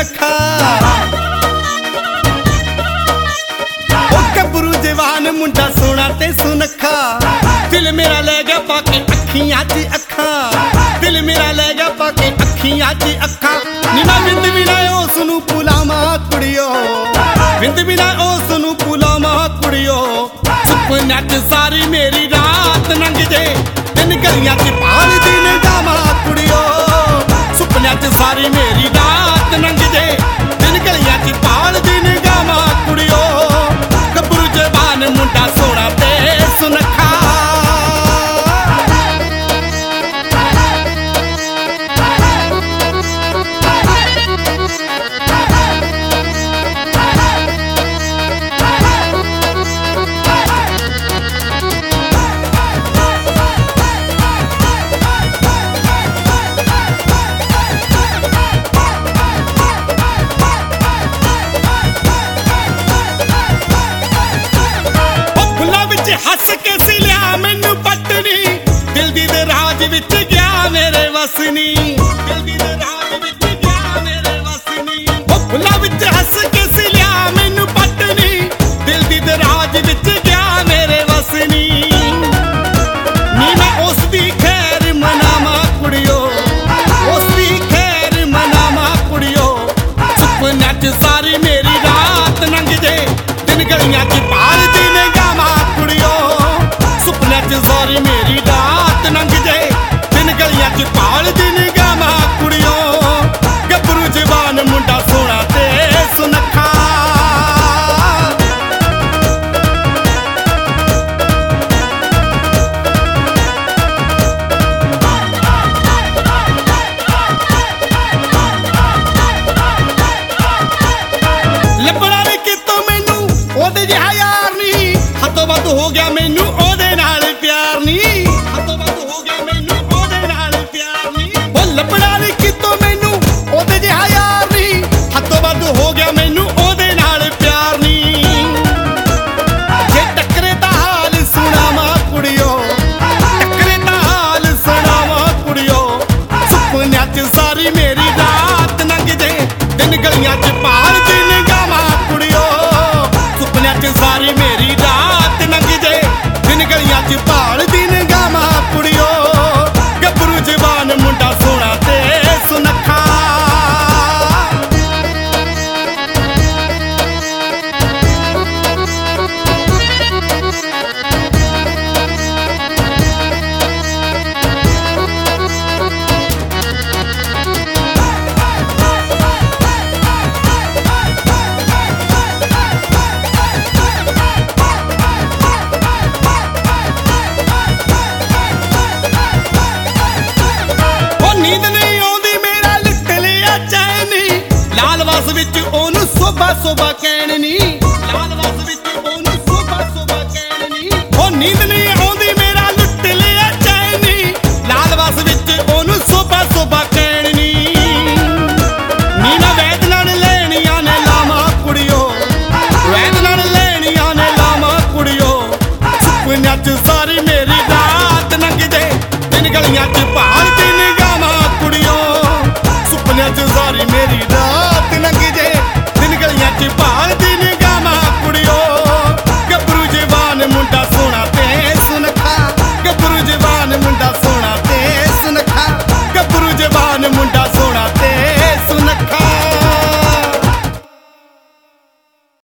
सुनखा। ओ गबरू जवान मुंडा सोना ते सुनखा। दिल मेरा ले गया पाके अखियां च अखा, दिल मेरा ले गया पाके अखियां च अखा। नीना बिंद बिना उस नूं पुलावा कुड़ियो, बिंद बिना उस नूं पुलावा कुड़ियो। सुपने च सारी मेरी रात लंघ जे, दिन गलियां च पाल दिन गावा कुड़ियो। सुपने च सारी मेरी रात लंघ जे, दिन गलियां च पाल दिन गावा कुड़ियो। गबरू जवान मुंडा सोना ते सुनखा। हस के सिलिया मैनू पटनी, दिल दी दे राज विच गया मेरे वसनी, दिल दी दे राज विच गया मेरे वसनी। ओ फुल्लां विच हस के सिलिया मैनू पटनी, दिल दी दे राज विच गया मेरे वसनी। नी मैं उस दी खैर मनावा कुड़ियो, उस दी खैर मनावा कुड़ियो। सुपने च सारी मेरी रात लंघ जे, दिन गलियां च पाल दिन गावा कुड़ियो। सुपने च सारी मेरी रात लंघ जे, दिन गलियां च पाल दिन गावा कुड़ियो। गबरू जवान मुंडा सोना ते सुनखा। लभना नी कितों मैनू ओदे जिहा यार नी, हथों वध हो गया मैनू